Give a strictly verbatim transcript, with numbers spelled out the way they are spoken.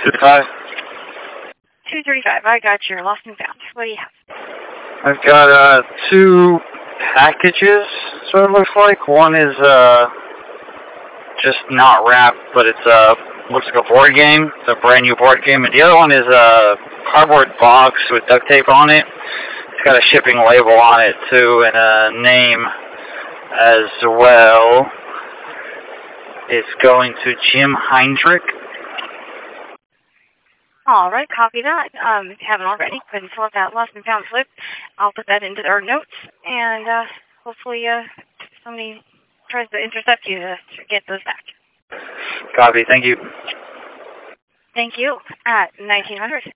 thirty-five. two thirty-five. I got your lost and found. What do you have? I've got uh, two packages, so it looks like. One is uh, just not wrapped, but it's uh, looks like a board game. It's a brand new board game. And the other one is a cardboard box with duct tape on it. It's got a shipping label on it, too, and a name as well. It's going to Jim Heinrich. All right, copy that. Um, if you haven't already, go ahead and fill out that lost and found slip. I'll put that into our notes, and uh, hopefully uh, somebody tries to intercept you to get those back. Copy, thank you. Thank you. At nineteen hundred.